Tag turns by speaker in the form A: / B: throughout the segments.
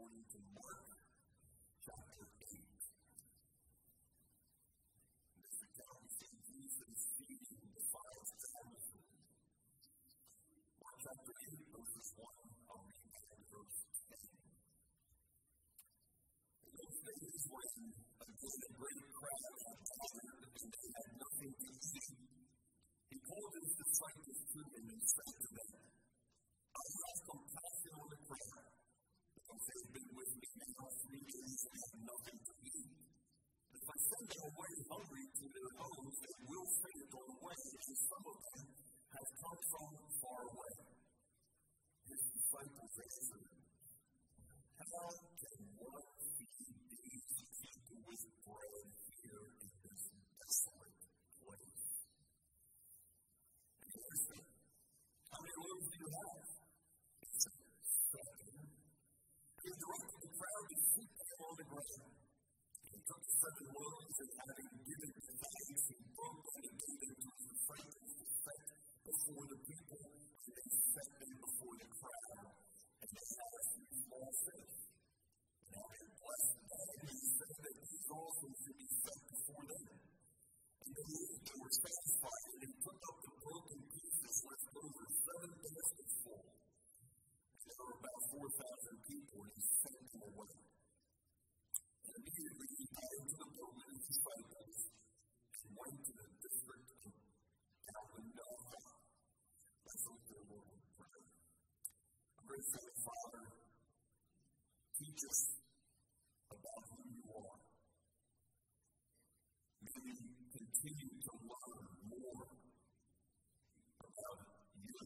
A: according to Mark chapter 8. In this account, we see Jesus feeding the 5,000. Mark chapter 8, verses 1, I'll read that verse 10. In those days when again a great crowd had gathered and they had nothing to eat, he called his disciples to him and said to them, I have compassion on the crowd, because they have been with me now 3 days and have nothing to eat. If I send them away hungry to their homes, they will faint on the way, and some of them have come from far away. His disciples answered him, how can one feed these people with bread here in this desolate place? And he said, how many loaves do you have? He said, 7. He directed the crowd to heap them on the ground. He took the 7 loaves, and having given thanks, he broke them and gave them to his disciples to set before the people, and they set them before the crowd. And they had a few small fish. And having blessed them, he said that these also should be set before them. And they were satisfied, and he took up the broken pieces left over 7 baskets full. And there were about 4,000 people, and he sent them away. And immediately he got into the boat with his disciples and went to the district of Dalmanutha. Let's look to the Lord in prayer. Gracious Heavenly Father, teach us about who you are. May we continue to learn more about you.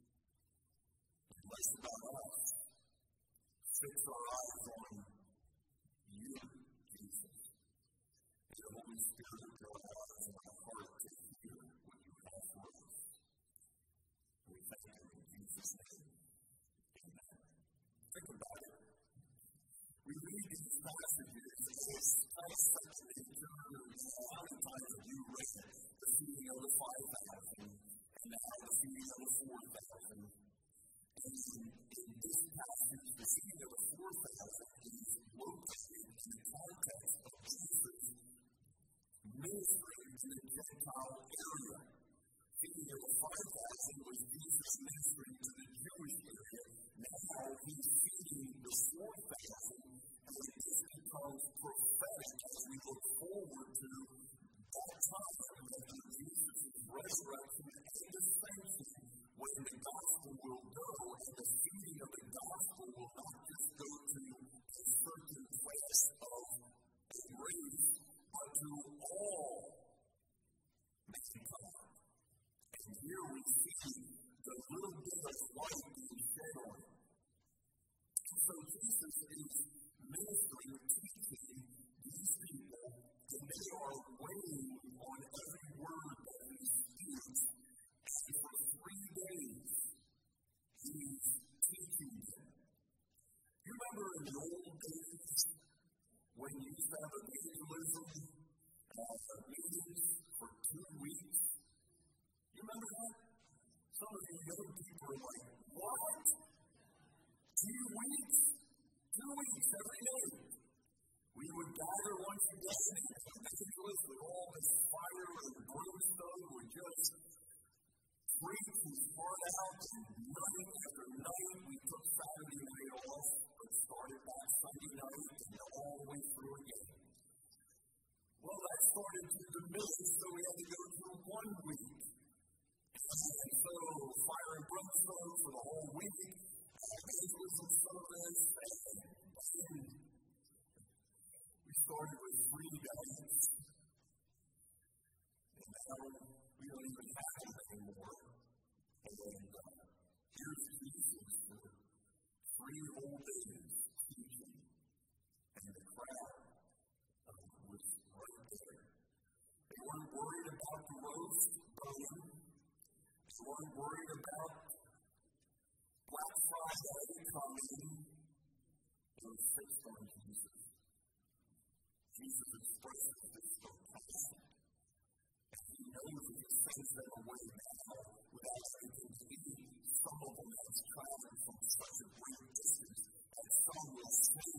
A: Less about us. Fix our eyes on you, Jesus. May the Holy Spirit open our eyes and our heart to hear what you have for us. We thank you in Jesus' name. Amen. Think about it. We read these passages as kind of section in terms of how many times have you read the feeding of the 5,000 and now the feeding of the 4,000. And in this passage, the feeding of the 4,000 is located in the context of Jesus' ministry in the Gentile area. Feeding of the 5,000 was Jesus' ministry to the Jewish area. Now he's feeding the 4,000, and this becomes prophetic as we look forward to that time after Jesus' resurrection and ascension, when the gospel will go, and the feeding of the gospel will not just go to a certain class of a race, but to all mankind. And here we see the little bit of light being shed on it. And so Jesus is ministering, teaching these people, and they are waiting on every word that he speaks. And for 3 days, he's teaching them. You remember in the old days when you used to have evangelism meetings for 2 weeks? You remember that? Some of you young people are like, what? 2 weeks? 2 weeks every day. We would gather once again and evangelists with all this fire and brimstone would just preach his heart out, and night after night we took Saturday night off, but started back Sunday night and all the way through again. Well, that started to diminish, so we had to go through 1 week. And so, fire and brimstone for the whole week, evangelism service, and we started with 3 days. And now we don't even have it anymore. And here's Jesus for 3 whole days teaching. And the crowd was right there. They weren't worried about the roast bone. They weren't worried about Black Friday coming. They were fixed on Jesus. Jesus expresses this compassion. And he knows if he sends them away now without anything to eat, some of them have traveled from such a great distance, and some will stay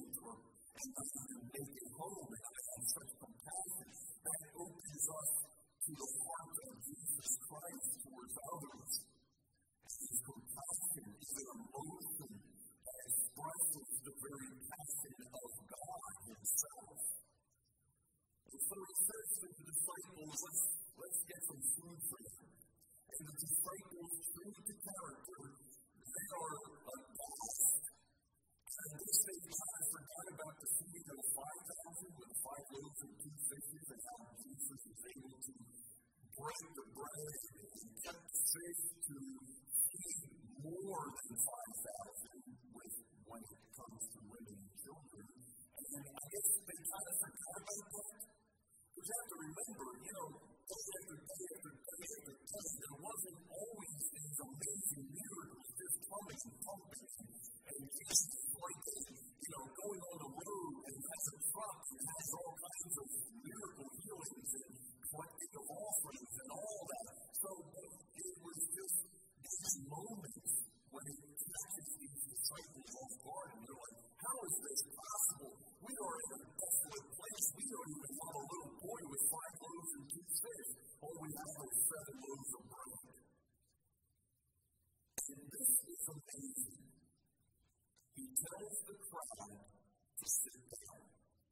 A: and make it home and have such compassion. That opens us to the heart of Jesus Christ towards others. And his compassion is an emotion that expresses the very passion of God himself. And so he says to the disciples, let's get some food for them. And the disciples, true to character, they are aghast. And they say, I forgot about the feeding of 5,000 with 5 loaves and 2 fishes, and how Jesus was able to break the bread and kept the fish to feed more than 5,000 with when it comes to women and children. And I guess they kind of forgot about that. Because you have to remember, day after day after day after day, there wasn't always these amazing miracles just coming and pumping. And Jesus is like, going on the road and has a truck and has all kinds of miracle healings and collecting of offerings and all that. So it was just these moments when it catches these disciples off guard and they're like, how is this possible? We are in a desolate place. We don't even have a little boy with 5 loaves and 2 fish. All we have are 7 loaves of bread. And this is amazing. He tells the crowd to sit down.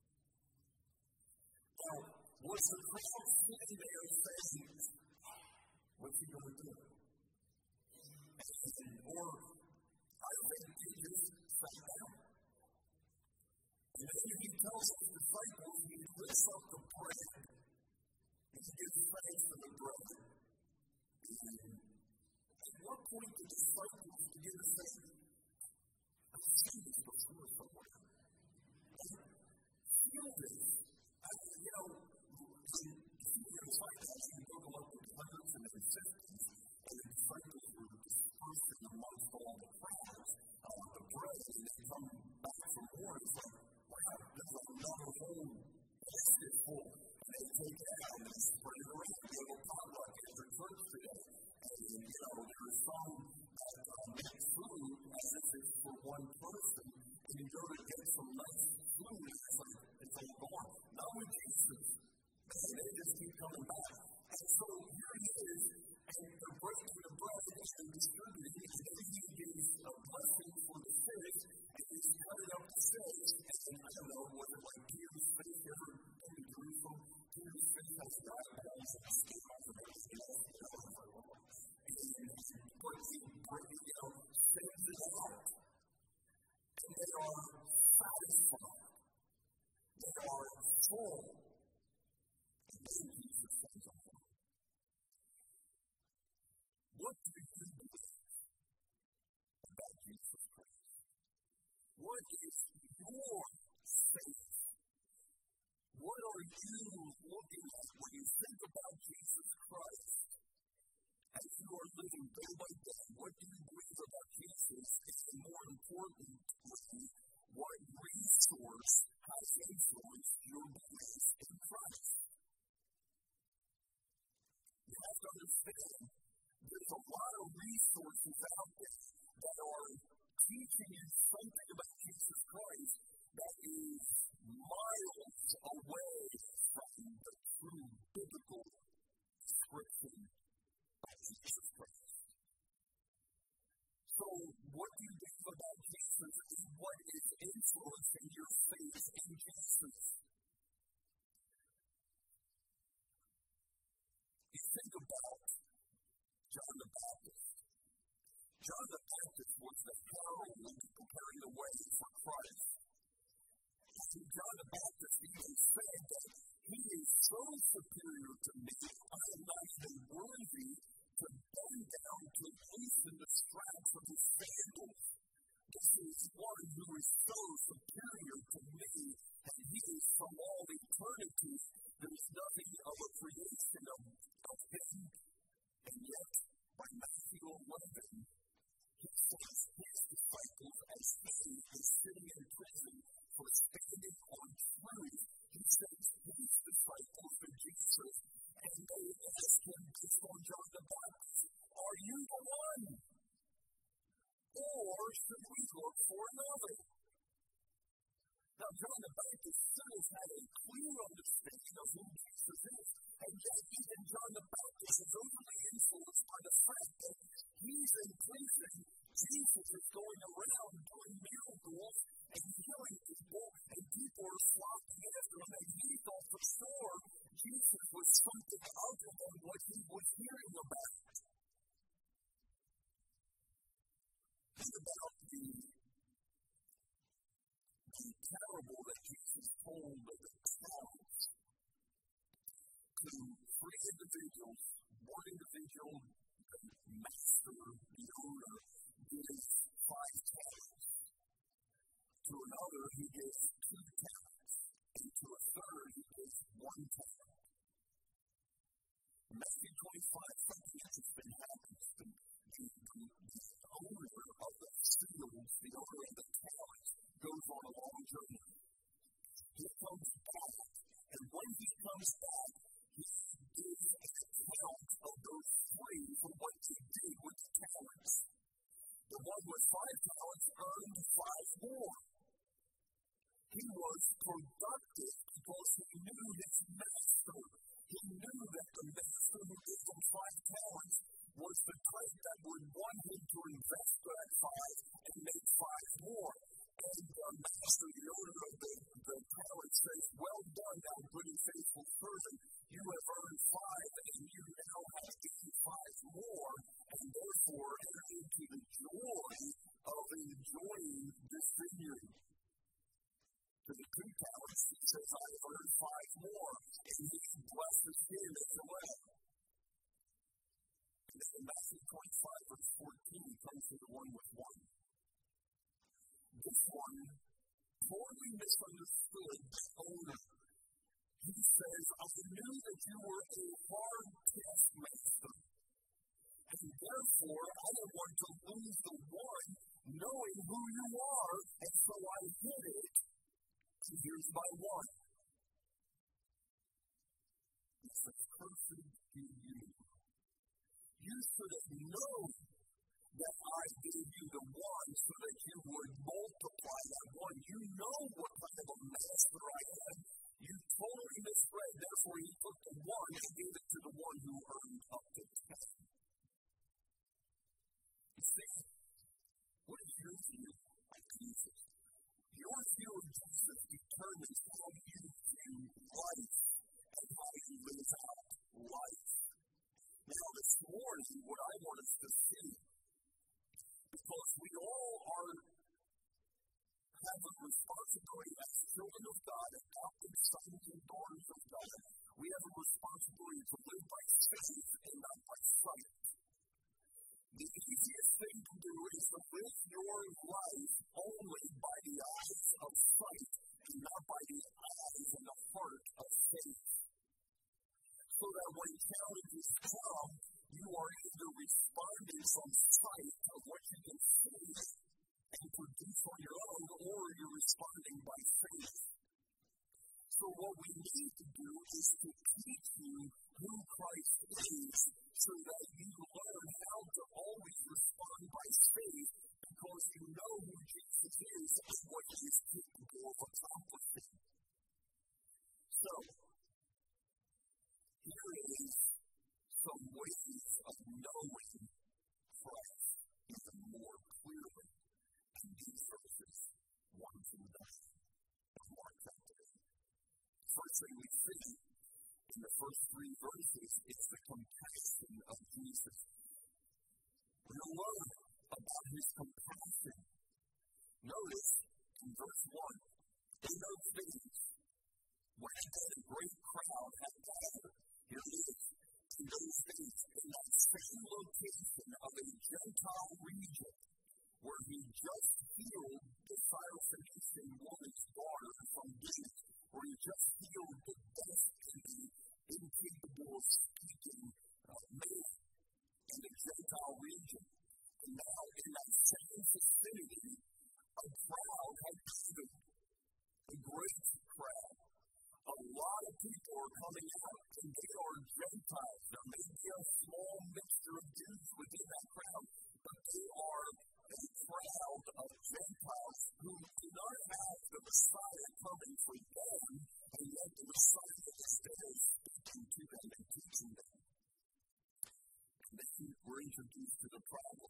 A: Now, was the crowd sitting there saying, what's he going to do? Or I think he just sat down. And then he tells his disciples, he lifts up the bread, and he gives thanks for the bread. And at what point the disciples begin to say, I've seen this before somewhere. Feel this. The disciples, you go to look at the hundreds and the fifties, and the disciples were dispersed amongst all the crowds of the bread, and they come back from war, and it's like, wow, there's another whole basket full. And they take it out and they spread it around. They have a potluck after church today. And, there's some that make food as if it's for one person, and you go to get some nice food, and it's all gone. Not with Jesus. And they just keep coming back. And so here he is, and they're breaking the bread and distributing it, and then he gives a blessing for the fish, and he's cutting up the fish, and I don't know, was it like Peter's fish ever came to Jerusalem? Peter's fish has diabetes and skin on the base, but he sends it out, and they are satisfied. They are full. Jesus says, what do you believe about Jesus Christ? What is your faith? What are you looking at when you think about Jesus Christ? As you are living day by day, what do you believe about Jesus? It's more important what resource has influenced your belief in Christ. You have to understand there's a lot of resources out there that are teaching you something about Jesus Christ that is miles away from the true biblical description of Jesus Christ. So, what do you think about Jesus and what is influencing your faith in Jesus? You think about John the Baptist. John the Baptist was the herald preparing the way for Christ. And John the Baptist even said that he is so superior to me, I am not even worthy to bend down to loosen the straps of his sandals. This is one who is so superior to me, and he is from all eternity. There is nothing of a creation of him. And yet, by Matthew 11, he says his disciples, as he is sitting in prison for standing on truth, he sends his disciples to Jesus, and they ask him, based on John the Baptist, are you the one? Or should we look for another? Now, John the Baptist should have had a clear understanding of who Jesus is. And yet, even John the Baptist is overly influenced by the fact that he's in prison. Jesus is going around doing miracles and healing people, and people are flocking after him. And he thought for sure Jesus was something other than what he was hearing about. Think about the parable that Jesus told of the talents to three individuals. One individual, the master, the owner, gives 5 talents. To another, he gives 2 talents. And to a third, he gives 1 talent. In Matthew 25, something interesting happens. The owner of the fields, the owner of the talents, goes on a long journey. He comes back, and when he comes back, he gives an account of those 3 for what he did with the talents. The one with 5 talents earned 5 more. He was productive because he knew his master. He knew that the master who gave him 5 talents was the type that would want him to invest that 5 and make 5 more. And the master, the owner of the talent, says, "Well done, thou good and faithful servant. You have earned 5, and you now have 5 more, and therefore enter into the joy of enjoying this vineyard." To the 2 talents, he says, "I have earned 5 more," and he blesses him as well. And then in Matthew 25, verse 14, comes to the one with 1. This one totally misunderstood the owner. He says, "I knew that you were a hard taskmaster, and therefore I don't want to lose the one, knowing who you are, and so I hid it. And here's my 1. He says, "Cursed be you. You should have known that I gave you the 1 so that you would multiply that 1. You know what kind of a master I am. You totally misread. Therefore, he took the 1 and gave it to the one who earned up to 10. You see, what is your view of Jesus? Your view of Jesus determines how you view life and how you live out life. Now, this morning, what I want us to see, because we all have a responsibility as children of God, adopted sons and daughters of God. We have a responsibility to live by faith and not by sight. The easiest thing to do is to live your life only by the eyes of sight and not by the eyes and the heart of faith. So that when challenges come, you are either responding from sight of what you can see and produce on your own, or you're responding by faith. So what we need to do is to teach you who Christ is, so that you learn how to always respond by faith, because you know who Jesus is and what he is capable of accomplishing. So, here is some ways of knowing Christ even more clearly in these verses 1 through 9 of Mark chapter 8. First thing we see in the first 3 verses is the compassion of Jesus. We'll learn about his compassion. Notice in verse 1, in those days, when a great crowd had gathered, here it is, in those days, in that same location of a Gentile region, where he just healed the Syrophoenician woman's daughter from demons, where he just healed the deaf and the incapable of speaking man in the Gentile region. And now, in that same vicinity, a crowd had gathered, a great crowd. A lot of people are coming out, and they are Gentiles. There may be a small mixture of Jews within that crowd, but they are a crowd of Gentiles who do not have the Messiah come introduced to the problem.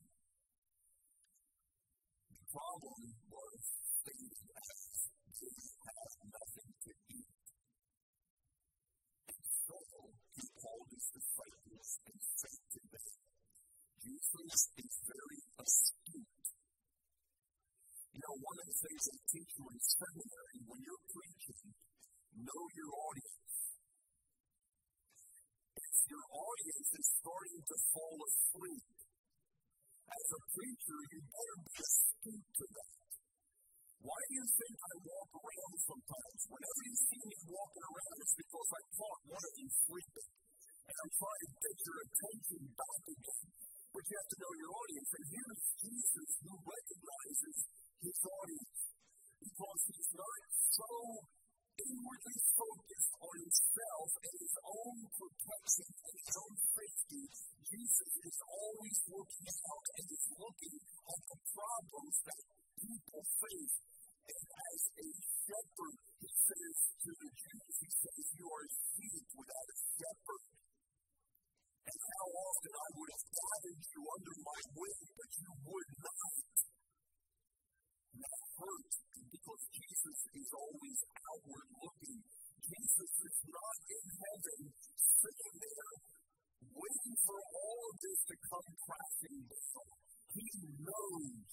A: The problem was things as they had nothing to eat. And so he called his disciples and said to them, Jesus is very astute. You know, one of the things they teach you in seminary, when you're preaching, know your audience. If your audience is starting to fall asleep, as a preacher, you better be astute to that. Why do you think I walk around sometimes? Whenever you see me walking around, it's because I caught one of you sleeping. And I'm trying to get your attention back again. But you have to know your audience. And here's Jesus who recognizes his audience. Because he's not so inwardly focused on himself and his own protection and his own safety. Jesus is always looking out and is looking at the problems that people face. And as a shepherd, he says to the Jews, he says, you are sheep without a shepherd. And how often I would have gathered you under my wing, but you would not. And that hurts because Jesus is always outward looking. Jesus is not in heaven, sitting there, waiting for all of this to come crashing down. He knows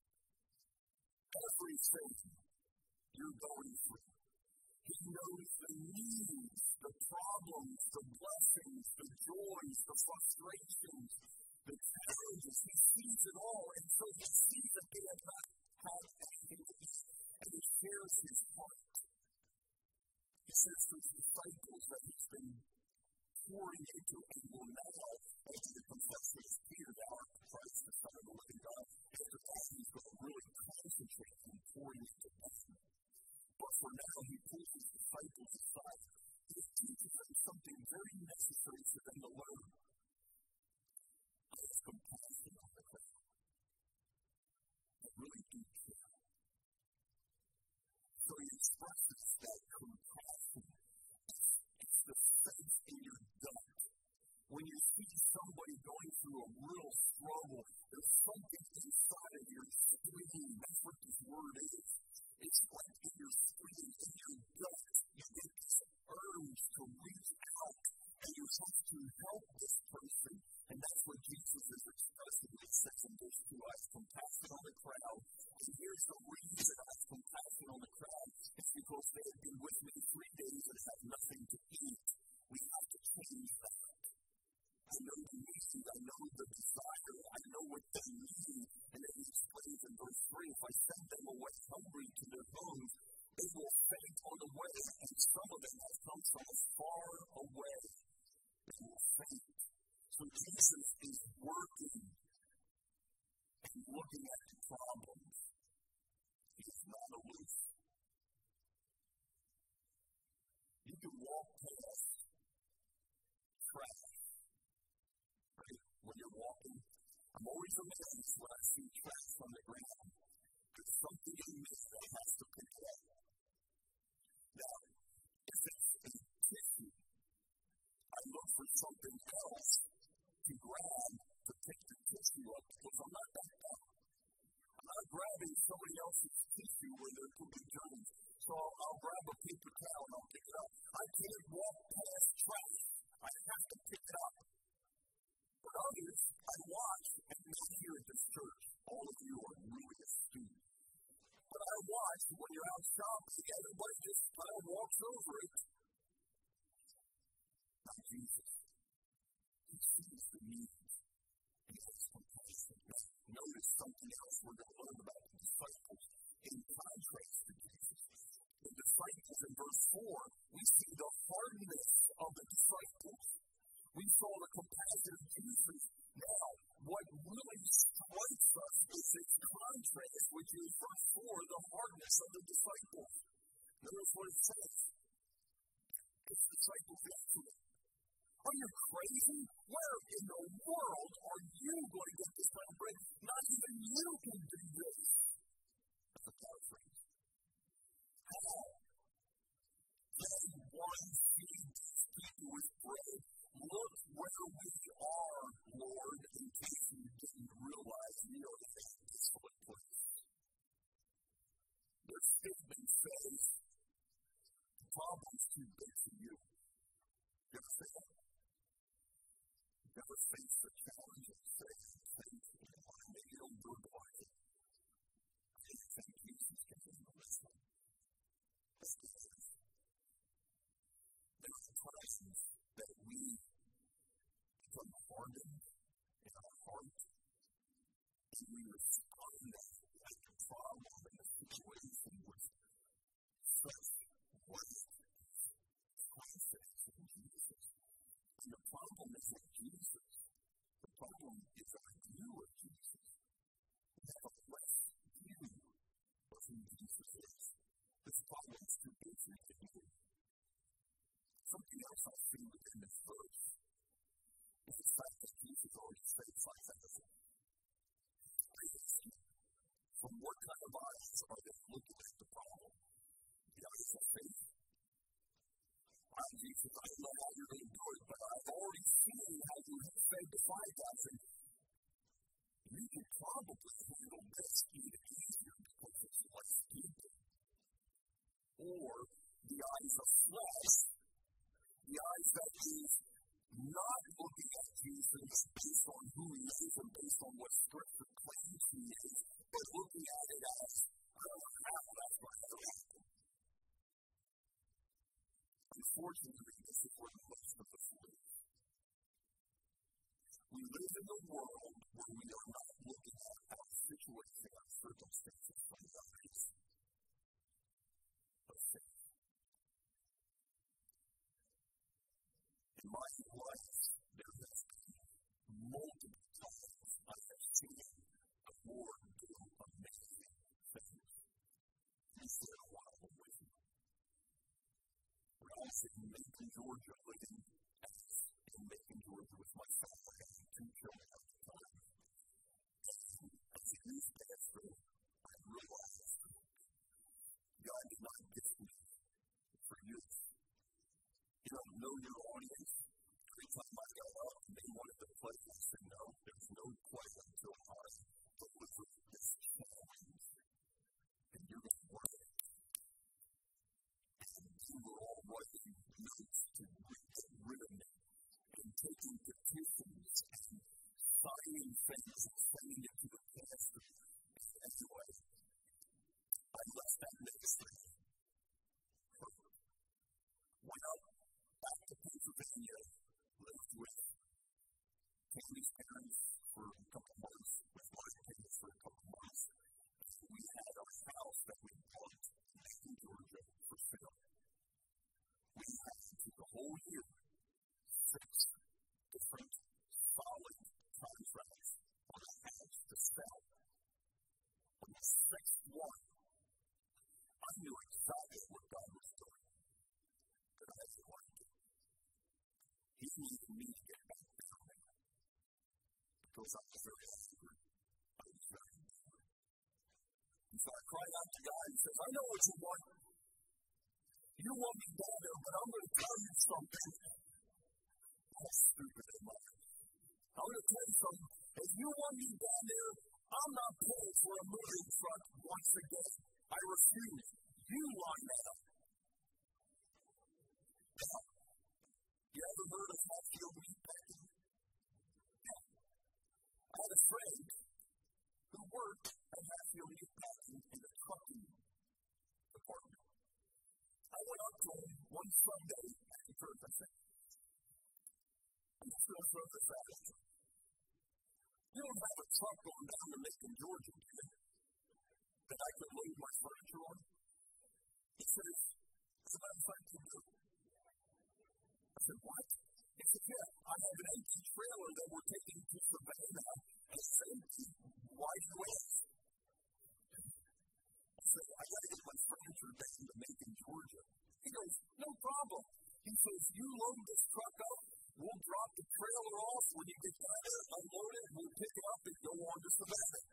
A: everything you're going through. He knows the needs, the problems, the blessings, the joys, the frustrations, the challenges. He sees it all, and so he sees that they have not had anything to eat, and he shares his heart. He says to his disciples that he's been pouring into and will now, as the confession is Peter, thou art Christ, the Son of the living God. After that, he's going to really concentrate on pouring into them. But for now, he pulls his disciples aside. He teaches them something very necessary for them to learn. I have compassion on the crowd. I really do care. So he expresses that compassion. It's the sense in your gut. When you see somebody going through a real struggle, there's something inside of your scream. That's what this word is. It's like in your scream, in your gut. You get this urge to reach out, and you have to help this person. And that's what Jesus is expressing. He says in verse 2, I have compassion on the crowd. And here's the reason I have compassion on the crowd. It's because they have been with me 3 days and have nothing to eat. We have to change that. I know the need, I know the desire, I know what they need. And then he explains in verse 3, if I send them away hungry to their homes, they will faint on the way, and some of them have come from far away. They will faint. So Jesus is working and looking at the problems. He is not aloof. You can walk past trash. When you're walking, I'm always amazed when I see trash on the ground. There's something in me that has to pick it up. Now, if it's a tissue, I look for something else to grab to pick the tissue up because I'm not that down. I'm not grabbing somebody else's tissue where there could be germs. So I'll grab a paper towel and I'll pick it up. I can't walk past trash. I have to pick it up. But others, I watch, and maybe here at this church, all of you are really astute. But I watch when you're out shopping, everybody just kind of walks over it. Not Jesus. He sees the needs, and he has compassion. Notice something else we're going to learn about the disciples in contrast to Jesus. The disciples in verse 4, we see the hardness of the disciples. We saw the compassion of Jesus. Now, what really strikes us is its contrast, which is verse 4, the hardness of the disciples. Notice what it says. Its disciples answered, are you crazy? Where in the world are you going to get this kind of bread? Not even you can do this. That's a paraphrase. How? Then one feed these people with bread. Look where we are, Lord, in case ever face a challenge and say, maybe you don't verbalize it. I think Jesus can handle this one. Let's do this. There are times that we become hardened in our heart, and we respond like a problem in a situation with such weight, confidence in Jesus. And the problem isn't Jesus. The problem is our view of Jesus. We have a less view of who Jesus is. This problem is too big for you to do. Something else I see within this verse is the fact that Jesus already said something. From what kind of eyes are they looking at the problem? The eyes of faith. Jesus, I don't know how you're going to do it, but I've already seen how you have fed the 5,000. You can probably handle this even easier because it's less people. Or the eyes of flesh, the eyes that is not looking at Jesus based on who he is and based on what Scripture claims he is, but looking at it as, I don't know how that's going to happen. Unfortunately, this is where most of us live. We live in a world where we are not looking at our situation, our circumstances from the eyes of faith. In my life, there has been multiple times I have seen the Lord do amazing things. He said a lot of them with me. When I was in Macon, Georgia, living in Macon, Georgia with my family, I had 2 children at the time. And as a youth pastor, I realized God did not gift me for youth. You don't know your audience. Every time I got up and they wanted to play, I said, no, there's no play until I deliver this challenge. And you're going to work it. And you were all writing notes to get rid of me and taking petitions and signing things and sending it to the pastor. Anyway, I left that ministry. Went up back to Pennsylvania, lived with Tammy's parents for a couple months, with my parents for a couple months. We had our house that we bought in Macon, Georgia for sale. We had the whole year 6 different solid contracts on a house to sell. On the 6th one, I knew exactly what God was doing. But I had to like it. He needed me to get back down there. Because I was very angry. I was very angry. And so I cried out to God and says, I know what you want. You want me down there, but I'm going to tell you something. How stupid am I? I'm going to tell you something. If you want me down there, I'm not paying for a moving truck once again. I refuse. You line up. Now, you ever heard of Hatfield Meatpacking? I had a friend who worked at Hatfield Meatpacking in the trucking department. I went up to him one Sunday after church. I said, I'm just going to throw this at you. You don't have a truck going down to Macon, Georgia, do you? That I could load my furniture on? He says, as a matter of fact, you do. I said, what? He said, yeah, I have an empty trailer that we're taking to Savannah, and it's empty. Why do you ask? I said, I got to get my furniture down to Macon, Georgia. He goes, no problem. He says, you load this truck up, we'll drop the trailer off when you get down there, unload it, and we'll pick it up and go on to Savannah.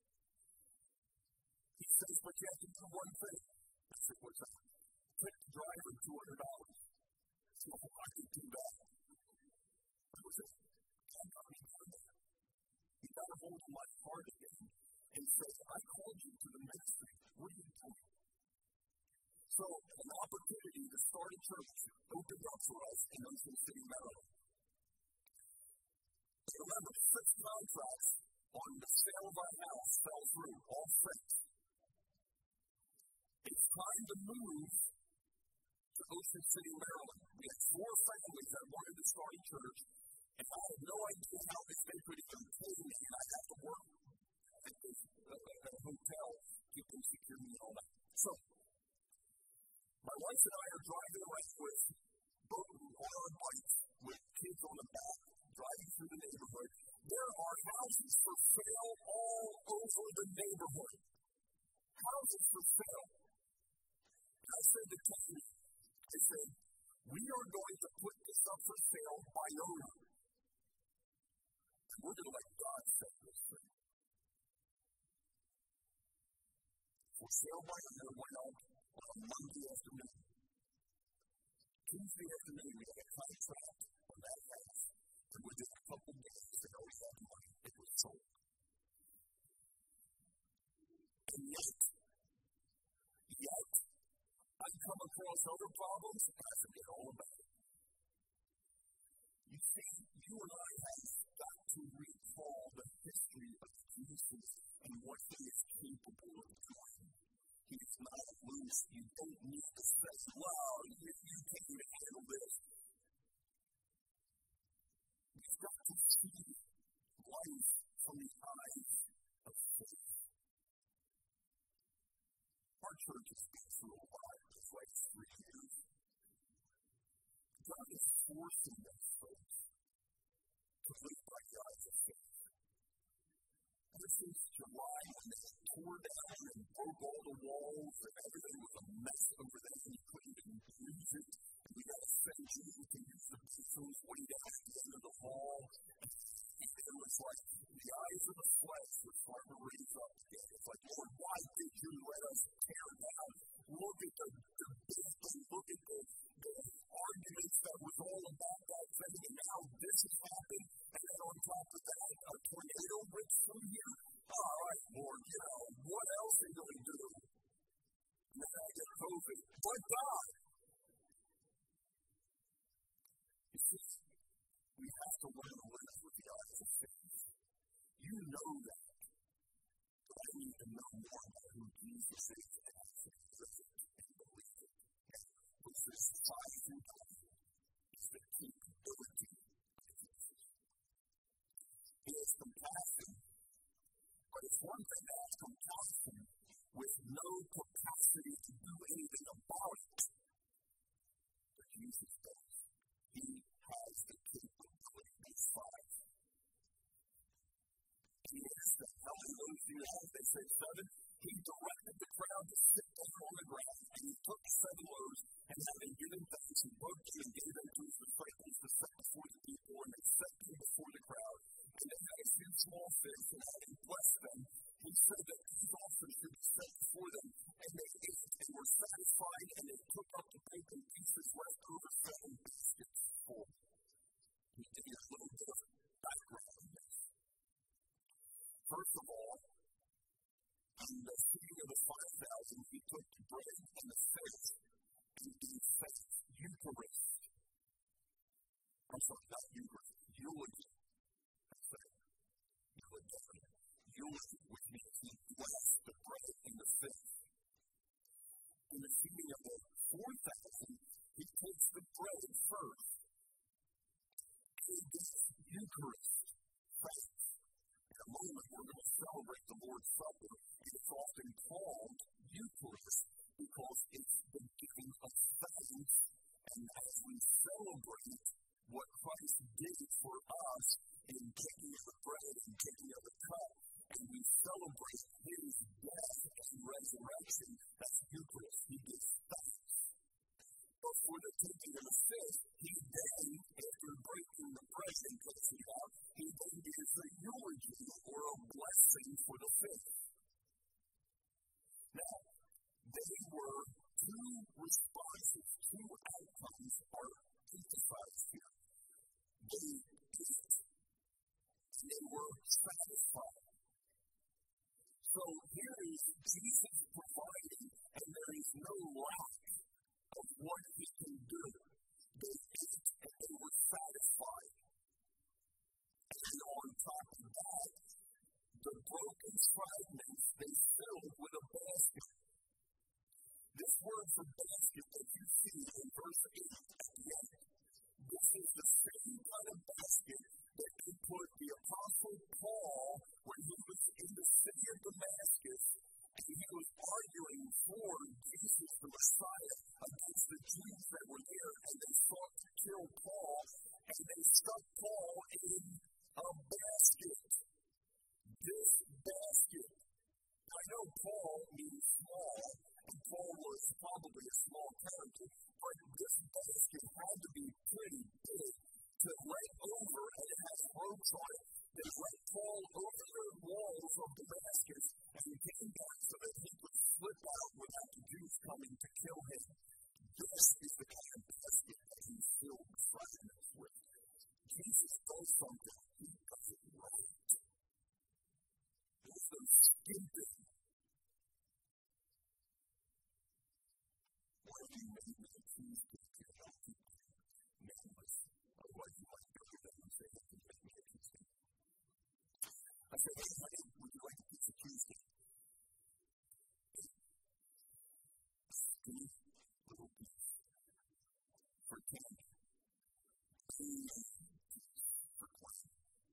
A: He says, but you have to do one thing. I said, what's that? Tip the driver $200. So I could do that. That was it. God got me done that. He got a hold of my heart again and said, I called you to the ministry. What are you doing? So an opportunity to start a church opened up for us in Ocean City, Maryland. Remember, 6 contracts on the sale of our house fell through, all 6. It's time to move to Ocean City, Maryland. We had 4 families that wanted to start a church, and I had no idea how they could even pay me, and I'd have to work at a hotel, keeping security and all that. So, my wife and I are driving around with both on our bikes with kids on the back, driving through the neighborhood. There are houses for sale all over the neighborhood. Houses for sale. And I said to Katie, I said, we are going to put this up for sale by owner. And we're going to let God set this thing. For sale by owner went out on a Monday afternoon. Tuesday afternoon, we had a contract on that house. And within a couple of days, we already had money. It was sold. And yet, I've come across other problems, and I forget all about it. You see, you and I have got to recall the history of Jesus and what he is capable of doing. He is not loose. You don't need to say, wow, you can't even handle this. You've got to see life from the eyes of faith. Our church has been through a lot these last 3 years. God is forcing us, folks, to live by the eyes of faith. Ever since July, when they tore down and broke all the walls and everything was a mess over there and you couldn't even use it, and we got to send you to use the bathrooms way down at the end of the hall. It was like the eyes of the flesh were starting to raise up again. It's like, Lord, why did you let us tear down? Look at the building, look at the arguments that was all about that thing, and now this has happened, and then on top of that, a tornado rips through here. All right, Lord, what else are you going to do? And then I get COVID. But God! You see, we have to learn to live with the eyes of faith. You know that. But I need to know more about who Jesus is and actually live it and believe it. Which is 5 through 9 is the capability of Jesus. He has compassion, but it's one thing to have compassion with no capacity to do anything about it. But Jesus does. He has the capability. Verse 5. He is the helping those who have, they say 7. He directed the crowd to sit down on the ground, and he took 7 loaves, and having given thanks, he broke them and gave them to his disciples to set before the people, and they set them before the crowd. And they had a few small fish, and having blessed them, he said that these also should be set before them. And they ate and were satisfied, and they took up the broken pieces left over 7 baskets full. Let me give you a little bit of background on this. First of all, in the feeding of the 5,000, he took the bread and the fish and gave thanks. Eucharist. I'm sorry, not Eucharist. Eulogy. That's it. Eulogy, which means he blessed the bread and the fish. In the feeding of the 4,000, he takes the bread first. He gives Eucharist. Thanks. In a moment, we're going to celebrate the Lord's Supper, and it's often called Eucharist because it's the giving of thanks. And as we celebrate what Christ did for us in taking of the bread and taking of the cup, and we celebrate his death and resurrection, that's Eucharist. He gives thanks. But for the taking of the fish, he then, after breaking the bread and taking it out, he then gives a eulogy or a blessing for the fish. Now, they were 2 responses, 2 outcomes are emphasized here. They broken fragments they filled with a basket. This word for basket that you see in verse 8 at the end, this is the same kind of basket that they put the Apostle Paul when he was in the city of Damascus and he was arguing for Jesus the Messiah against the Jews that were there, and they sought to kill Paul, and they stuck Paul in a basket. This basket. I know Paul means small, and Paul was probably a small character, but this basket had to be pretty big to lay over, and it has ropes on it. They let Paul over the walls of Damascus, and he came back so that he could slip out without the Jews coming to kill him. This is the kind of basket that he filled fragments with. Jesus does something, he does it right. There's no skimping. Why do you make me choose to get healthy? Nameless. Otherwise, you might go to them and say, hey, make me a cheesecake. I said, hey, honey, would you like a piece of cheesecake? A skinny little piece for candy. For clay.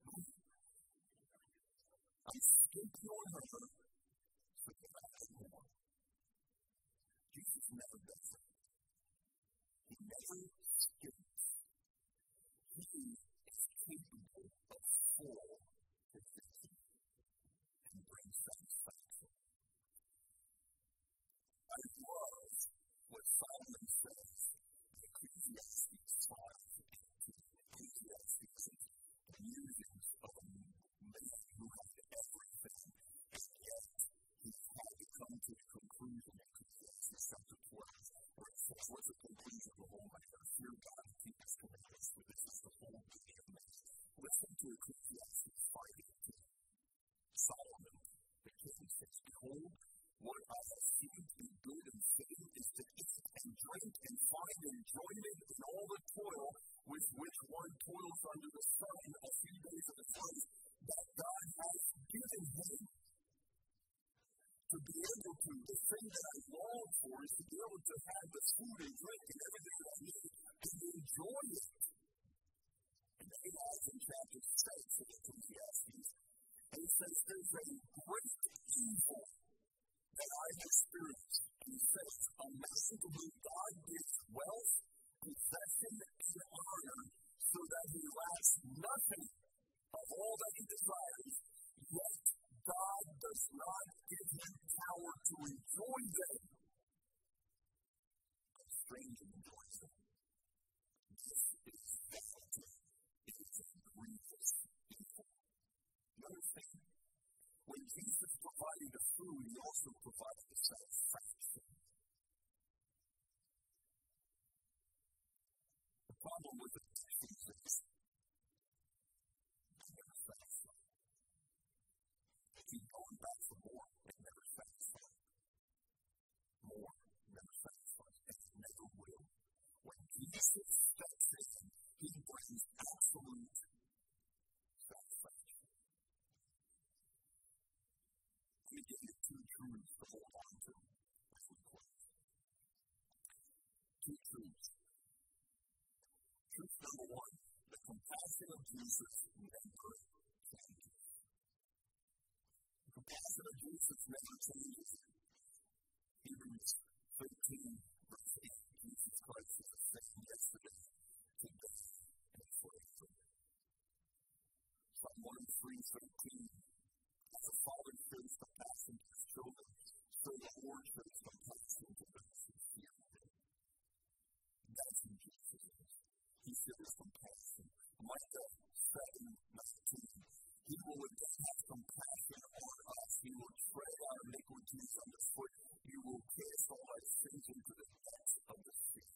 A: I skimped on her so that I had more. Jesus never does it. He never skips. He is capable of full provision and brings satisfaction. I love what Solomon says in Ecclesiastes 5:18. Ecclesiastes is the musings of a man who had everything, and yet he had to come to the conclusion in Ecclesiastes chapter 12, where it says, what's the conclusion of the whole matter? Fear God and keep his commandments, for this is the whole meaning of man. Listen to Ecclesiastes 5:18. Solomon, the king, says, behold, what I have seen to be good and fitting is to eat and drink and find enjoyment in all the toil with which one toils under the sun a few days of his life, that God has given him to be able to. The thing that I long for is to be able to have the food and drink and everything that I need and enjoy it. And then he adds in chapter 6 of Ecclesiastes, and he says, there's a great evil that I have experienced. And he says, a man to whom God gives wealth, possession, and honor, so that he lacks nothing of all that he desires, yet God does not give him power to enjoy them. A stranger enjoys them. This is vanity. It is a grievous evil. You understand? When Jesus provided the food, he also provided the satisfaction. The problem with the addictions is they never satisfy. They keep going back for more and never satisfy. More never satisfies, and it never will. When Jesus steps in, he brings absolute satisfaction. Let me give you two truths to hold on to as we close. Two truths. Truth number one, the compassion of Jesus never changes. The compassion of Jesus never changes. Hebrews 13, verse 8, Jesus Christ is the same yesterday, today, and forever. Psalm 103:13. As a father shows compassion to his children, so the Lord shows compassion to those who fear him. That's who Jesus is. He shows compassion. Micah 7:19. He will again have compassion on us. He will tread our iniquities underfoot. He will cast all our sins into the depths of the sea.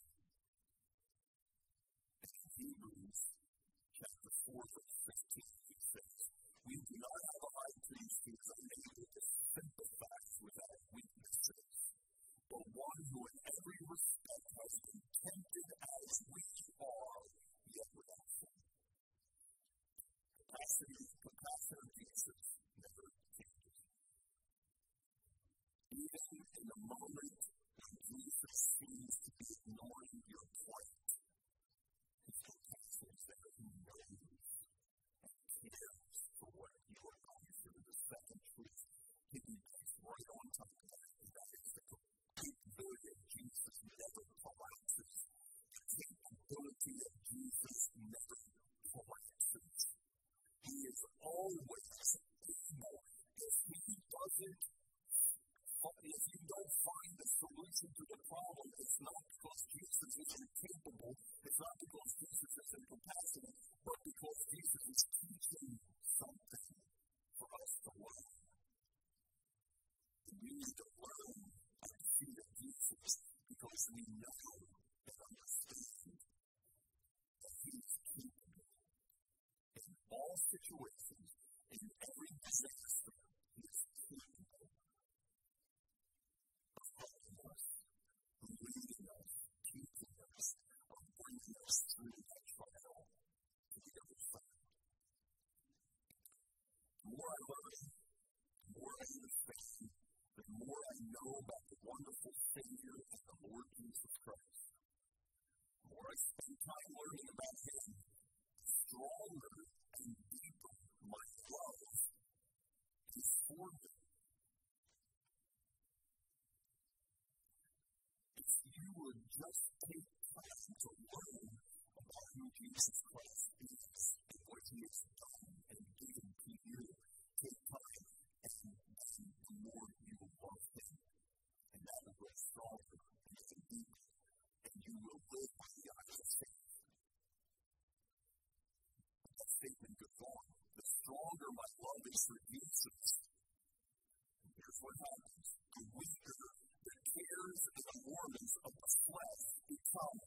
A: And in Hebrews chapter 4, verse 15, he says, we do not have a high priest who is unable to sympathize with our weaknesses, but one who in every respect has been tempted as we are, yet without sin. Compassion of Jesus never changes. moment when Jesus seems to be ignoring your plight, his compassion is there. He knows and cares for what you are going through. The second truth hidden right on top of that, and that is the capability of Jesus never collapses. The capability of Jesus never collapses. He is always able. If you don't find the solution to the problem, it's not because Jesus is incapable, it's not because Jesus is incompassionate, but because Jesus is teaching something for us to learn. We need to learn at the feet of Jesus because we know and understand that He is capable in all situations, in every disaster. He is capable of helping us, leading us, teaching us, of bringing us through that trial to the other side. The more I learn, the more I understand, the more I know about the wonderful Savior and the Lord Jesus Christ. The more I spend time learning about Him, the stronger and deeper my love is for Him. If you would just take time to learn about who Jesus Christ is and what He has done and given to you, take time and the more you will love Him, and that will grow stronger and deeper, and you will live by the eyes of faith. That statement goes on. The stronger my love is for Jesus, here's what happens. The weaker the cares and the worries of the flesh become.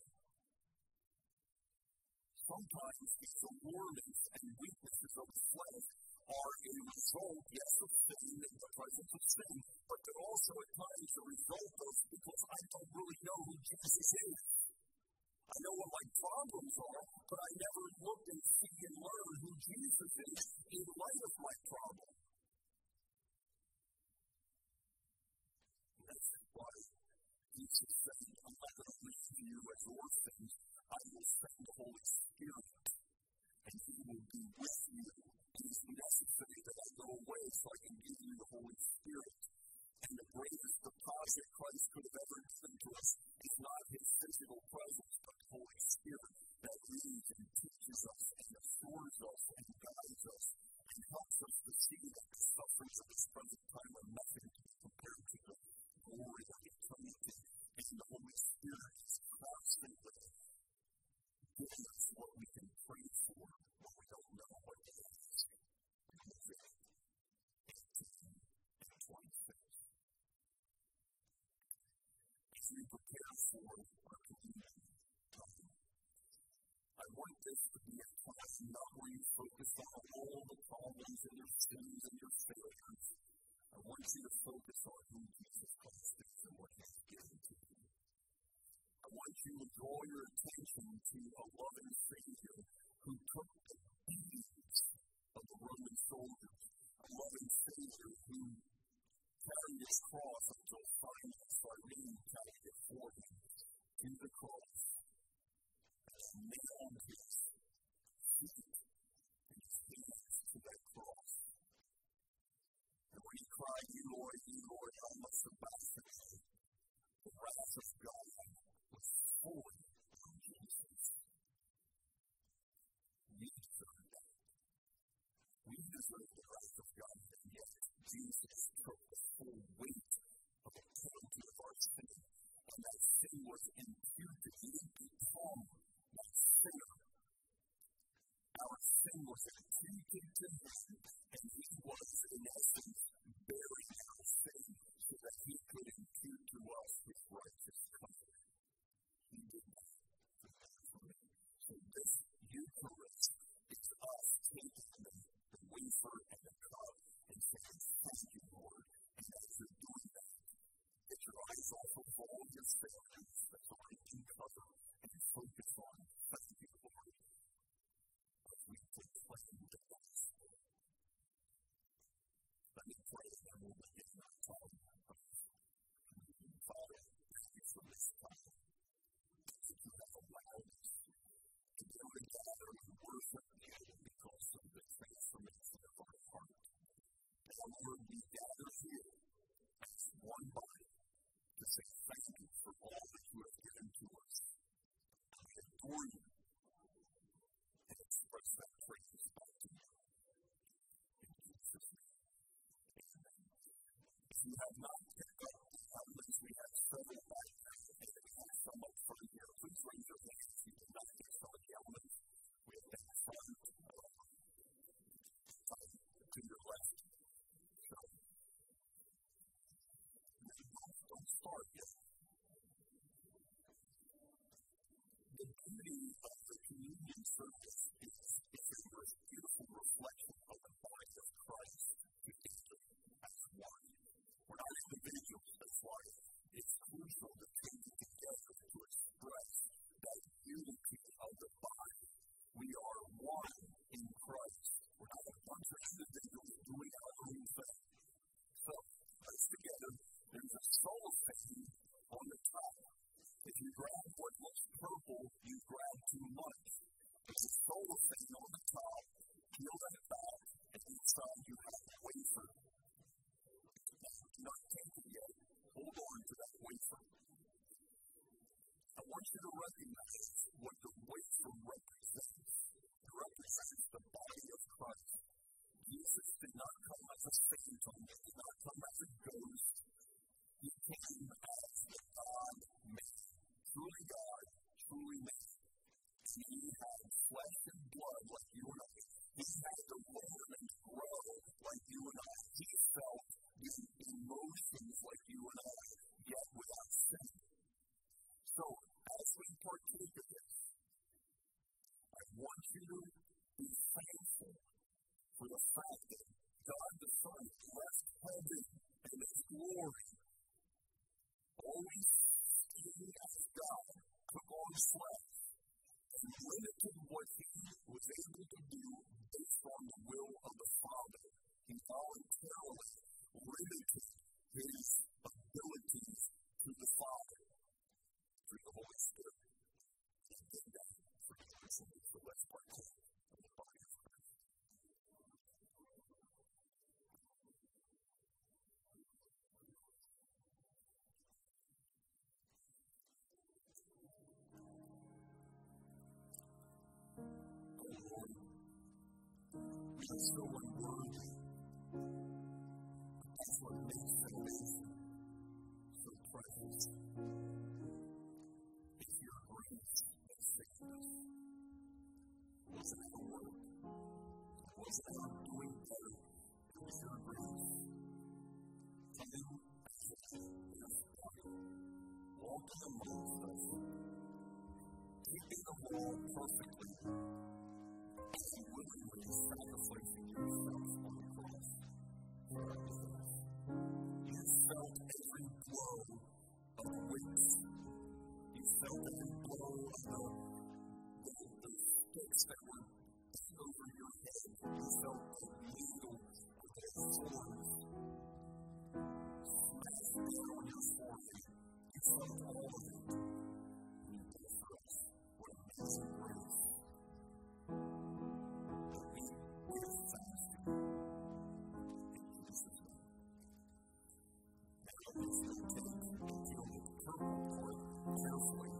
A: Sometimes these allurements and weaknesses of the flesh are a result, yes, of sin, in the presence of sin, but they're also at times a result of because I don't really know who Jesus is. I know what my problems are, but I never look and see and learn who Jesus is in light of my problem. And that's why Jesus said, I'm not going to leave you as orphans. I will send the Holy Spirit, and He will be with you. It is necessary that I go away so I can give you the Holy Spirit. And the greatest deposit Christ could have ever given to us is not His physical presence, but the Holy Spirit that leads and teaches us and assures us and guides us and helps us to see that the sufferings of this present time are nothing compared to the glory of eternity. And the Holy Spirit is constantly giving us what we can pray for when we don't know what it is. Isaiah 18 and 26. As we prepare for our communion time, I want this to be a class not where you focus on all the problems and your sins and your failures. I want you to focus on who Jesus Christ is and what He has given to you. I want you to draw your attention to a loving Savior who took the beatings of the Roman soldiers, a loving Savior who carried His cross until Simon Cyrene carried it for Him to the cross and nailed His feet and His hands to that cross. And when He cried, you Lord, how much about today? The wrath of God was fully on Jesus. We deserve that. We deserve the wrath of God, and yet Jesus took the full weight of the penalty of our sin, and that sin was imputed. He didn't become that sinner. Our sin was imputed to Him, and He was, in essence, bearing our sin so that He could impute to us His righteous covenant. He did that for me. So this Eucharist is us taking the wafer and the cup and saying, thank you, Lord. And as you're doing that, get your eyes off of all your failures that's already been covered and focus on, thank you, Lord, as we proclaim the gospel. Let me pray and we'll say thank you for all that you have given to us. We adore you and express that praise back to you. In Jesus' name, amen. If you have not picked up the outlets, we have several back there, and we have some up front here. Please raise your hands if you did not get some of the outlets. We have them in front to your left. So, don't start yet. The beauty of the communion service is it's a beautiful reflection of the body of Christ together as one. We're not individuals, that's why it's crucial to come together to express that unity of the body. We are one in Christ. We're not a bunch of individuals doing our own thing. So, let's together. There's a cellophane on the top. If you grab what looks purple, you grab too much. There's a cellophane on the top. Peel that back, and inside you have a wafer. Not taken yet. Hold on to that wafer. I want you to recognize what the wafer represents. It represents the body of Christ. Jesus did not come as a phantom. He did not come as a ghost. He came as the God-man. Truly God, truly man. He had flesh and blood like you and I. He had to learn and grow like you and I. He felt the emotions like you and I, yet without sin. So, as we partake of this, I want you to be thankful for the fact that God the Son left heaven and His glory, always speaking as God, took on flesh, and limited what He was able to do based on the will of the Father. He voluntarily limited His abilities to the Father through the Holy Spirit. He did that for the person who is the less partake of the body of Christ. Oh Lord, we are so unworthy. That's what makes salvation so precious. It's your grace that saved us. It wasn't our work. It wasn't our doing better. It was your grace. Come in as a body. Walk amongst us. Keeping the law perfectly. And willingly sacrificing yourself on the cross. You felt every blow of the weights. You felt every blow of the sticks that were over your head. You felt the needle of their thorns smashed down on your forehead. You felt all of it. And you did for us. What amazing grace. But we give thanks to you. Please don't take and deal with the purple part carefully.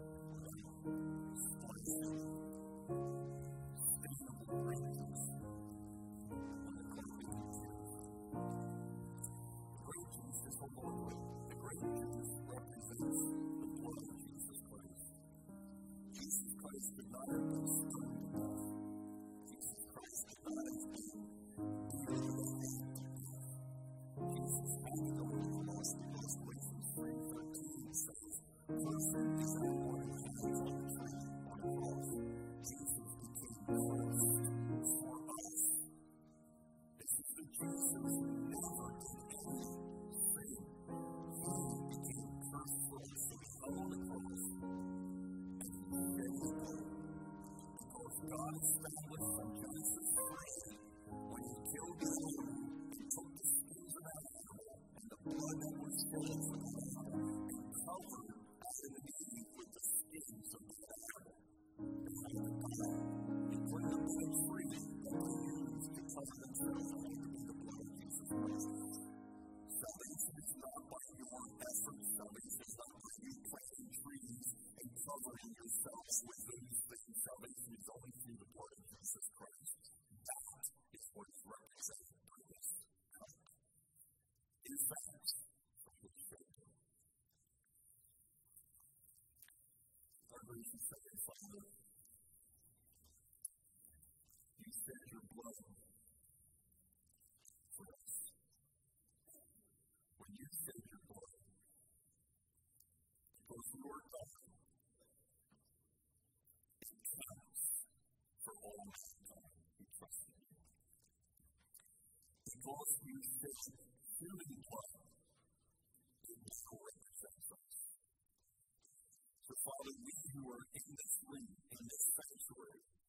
A: Slicing, sustainable ranges on the carpet of juice. The grape juice is the Lord. The grape juice represents the blood of Jesus Christ. Jesus Christ did not have been stoned to death. Jesus Christ did not have been dearly hated to death. Jesus had to go to the cross because Galatians 3:13 says, "Closer is that one who hangs on the tree on a cross." Jesus became cursed for us. This is the Jesus who never did any sin. He became cursed for us. So He hung on the cross and He shed His blood. And shed your blood for us. When you shed your blood, because your God counts for all mankind who trust in you. Because you shed human blood, it represents us. So, Father, we who are in this room, in this sanctuary,